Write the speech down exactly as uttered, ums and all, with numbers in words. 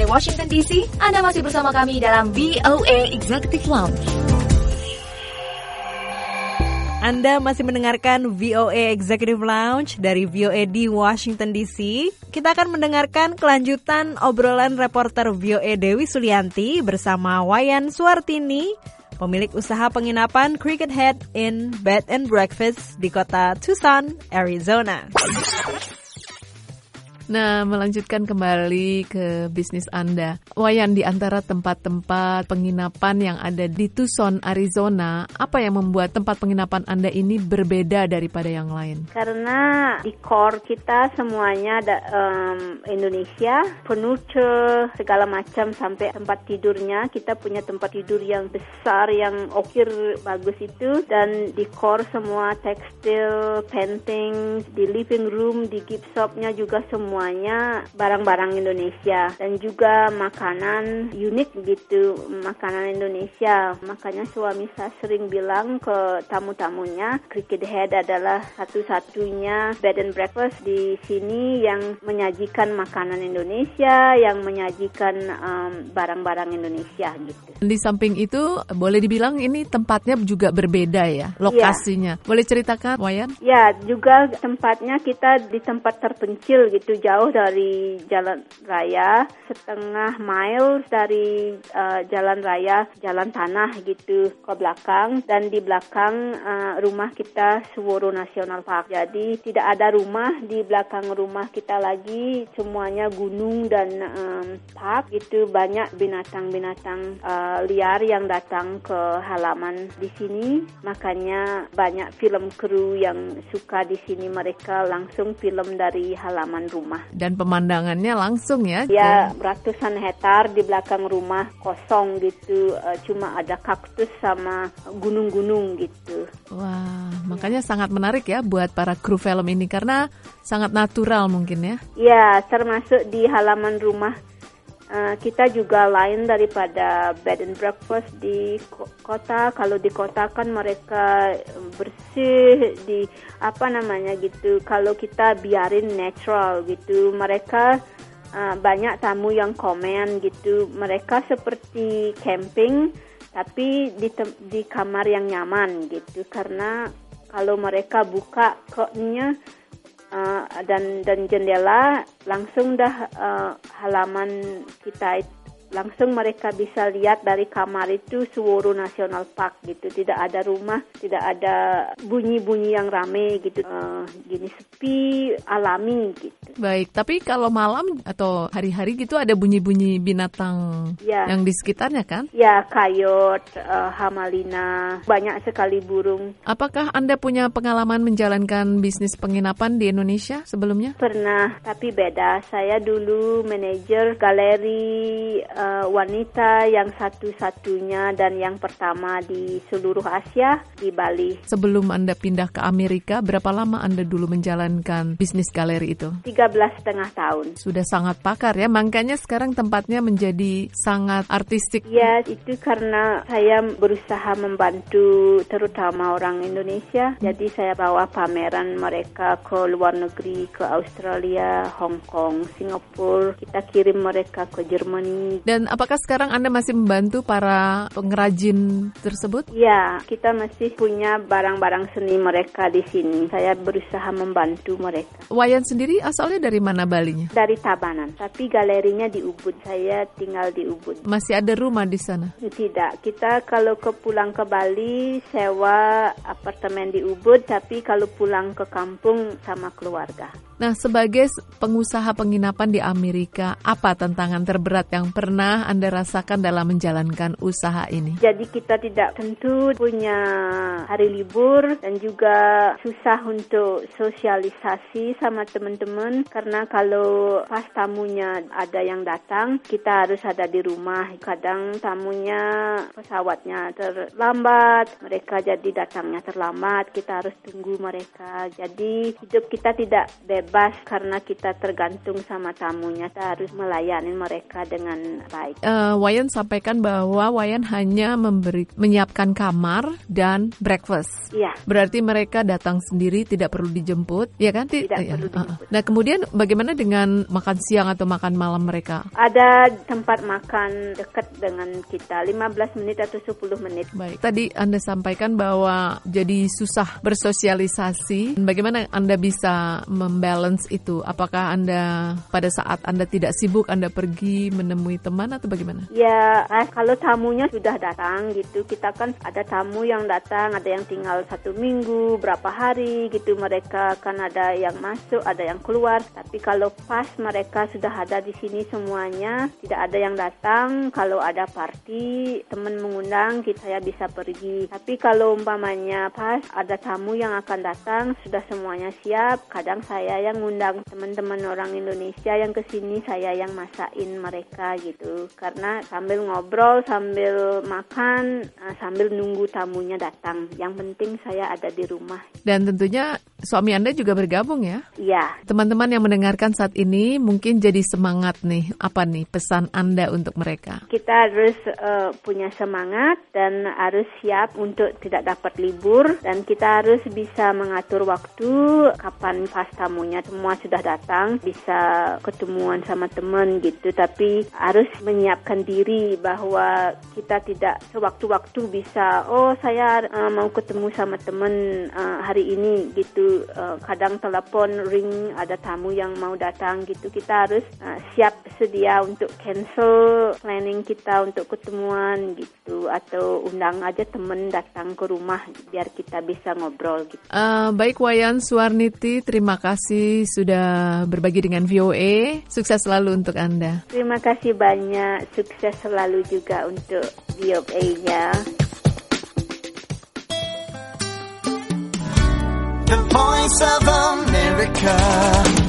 Washington D C. Anda masih bersama kami dalam V O A Executive Lounge. Anda masih mendengarkan V O A Executive Lounge dari V O A di Washington D C. Kita akan mendengarkan kelanjutan obrolan reporter V O A Dewi Sulianti bersama Wayan Suartini, pemilik usaha penginapan Cricket Head in Bed and Breakfast di kota Tucson, Arizona. Nah, melanjutkan kembali ke bisnis Anda. Wayan, di antara tempat-tempat penginapan yang ada di Tucson, Arizona, apa yang membuat tempat penginapan Anda ini berbeda daripada yang lain? Karena di core kita semuanya ada um, Indonesia, furniture, segala macam sampai tempat tidurnya. Kita punya tempat tidur yang besar, yang ukir bagus itu. Dan di core semua tekstil, painting, di living room, di gift shopnya juga semua. Semuanya barang-barang Indonesia dan juga makanan unik gitu, makanan Indonesia. Makanya suami saya sering bilang ke tamu-tamunya, Cricket Head adalah satu-satunya bed and breakfast di sini yang menyajikan makanan Indonesia, yang menyajikan um, barang-barang Indonesia gitu. Di samping itu, boleh dibilang ini tempatnya juga berbeda ya, lokasinya. Ya. Boleh ceritakan, Wayan? Ya, juga tempatnya kita di tempat terpencil gitu, jauh dari jalan raya, setengah mile dari uh, jalan raya, jalan tanah gitu ke belakang, dan di belakang uh, rumah kita Suworo National Park. Jadi tidak ada rumah di belakang rumah kita lagi, semuanya gunung dan um, park gitu. Banyak binatang-binatang uh, liar yang datang ke halaman di sini, makanya banyak film kru yang suka di sini, mereka langsung film dari halaman rumah. Dan pemandangannya langsung ya? Ya, ratusan hektar di belakang rumah kosong gitu, uh, cuma ada kaktus sama gunung-gunung gitu. Wah, makanya sangat menarik ya buat para kru film ini karena sangat natural mungkin ya? Ya, termasuk di halaman rumah. Uh, kita juga lain daripada bed and breakfast di kota. Kalau di kota kan mereka bersih, di apa namanya gitu. Kalau kita biarin natural gitu, mereka uh, banyak tamu yang komen gitu. Mereka seperti camping tapi di te- di kamar yang nyaman gitu. Karena kalau mereka buka koknya Uh, dan dan jendela langsung dah uh, halaman kita itu, langsung mereka bisa lihat dari kamar itu Suworo National Park gitu. Tidak ada rumah, tidak ada bunyi-bunyi yang rame gitu, uh, gini sepi, alami gitu. Baik, tapi kalau malam atau hari-hari gitu ada bunyi-bunyi binatang ya, yang di sekitarnya kan? Ya, kayot, uh, hamalina, banyak sekali burung. Apakah Anda punya pengalaman menjalankan bisnis penginapan di Indonesia sebelumnya? Pernah, tapi beda. Saya dulu manajer galeri uh, wanita yang satu-satunya dan yang pertama di seluruh Asia, di Bali. Sebelum Anda pindah ke Amerika, berapa lama Anda dulu menjalankan bisnis galeri itu? tiga belas setengah tahun. Sudah sangat pakar ya, makanya sekarang tempatnya menjadi sangat artistik. Ya, itu karena saya berusaha membantu terutama orang Indonesia. Jadi saya bawa pameran mereka ke luar negeri, ke Australia, Hong Kong, Singapura. Kita kirim mereka ke Jerman. Dan apakah sekarang Anda masih membantu para pengrajin tersebut? Ya, kita masih punya barang-barang seni mereka di sini. Saya berusaha membantu mereka. Wayan sendiri asalnya dari mana Balinya? Dari Tabanan, tapi galerinya di Ubud. Saya tinggal di Ubud. Masih ada rumah di sana? Tidak, kita kalau ke pulang ke Bali sewa apartemen di Ubud, tapi kalau pulang ke kampung sama keluarga. Nah, sebagai pengusaha penginapan di Amerika, apa tantangan terberat yang pernah Anda rasakan dalam menjalankan usaha ini? Jadi kita tidak tentu punya hari libur dan juga susah untuk sosialisasi sama teman-teman karena kalau pas tamunya ada yang datang, kita harus ada di rumah. Kadang tamunya pesawatnya terlambat, mereka jadi datangnya terlambat, kita harus tunggu mereka. Jadi hidup kita tidak bebas bebas karena kita tergantung sama tamunya. Kita harus melayani mereka dengan baik. Uh, Wayan sampaikan bahwa Wayan hanya memberi menyiapkan kamar dan breakfast. Iya. Berarti mereka datang sendiri, tidak perlu dijemput, ya kan? Tidak ya. perlu dijemput. Nah, kemudian bagaimana dengan makan siang atau makan malam mereka? Ada tempat makan dekat dengan kita, lima belas menit atau sepuluh menit. Baik. Tadi Anda sampaikan bahwa jadi susah bersosialisasi. Bagaimana Anda bisa membalance itu? Apakah Anda pada saat Anda tidak sibuk, Anda pergi menemui teman atau bagaimana? Ya, kalau tamunya sudah datang gitu, kita kan ada tamu yang datang, ada yang tinggal satu minggu, berapa hari gitu, mereka kan ada yang masuk, ada yang keluar. Tapi kalau pas mereka sudah ada di sini semuanya, tidak ada yang datang, kalau ada party, teman mengundang, kita saya bisa pergi. Tapi kalau umpamanya pas ada tamu yang akan datang, sudah semuanya siap, kadang saya yang ngundang teman-teman orang Indonesia yang kesini, saya yang masakin mereka gitu. Karena sambil ngobrol, sambil makan, sambil nunggu tamunya datang. Yang penting saya ada di rumah. Dan tentunya suami Anda juga bergabung ya? Iya. Teman-teman yang mendengarkan saat ini mungkin jadi semangat nih. Apa nih pesan Anda untuk mereka? Kita harus uh, punya semangat dan harus siap untuk tidak dapat libur. Dan kita harus bisa mengatur waktu kapan pas tamunya semua sudah datang, bisa ketemuan sama teman gitu. Tapi harus menyiapkan diri bahwa kita tidak sewaktu-waktu bisa, oh saya uh, mau ketemu sama teman uh, hari ini gitu. Uh, kadang telepon ring, ada tamu yang mau datang gitu. Kita harus uh, siap sedia untuk cancel planning kita untuk ketemuan gitu, atau undang aja teman datang ke rumah biar kita bisa ngobrol gitu. Uh, baik Wayan Suarniti, terima kasih sudah berbagi dengan V O A. Sukses selalu untuk Anda. Terima kasih banyak, sukses selalu juga untuk V O A-nya. The Voice of America.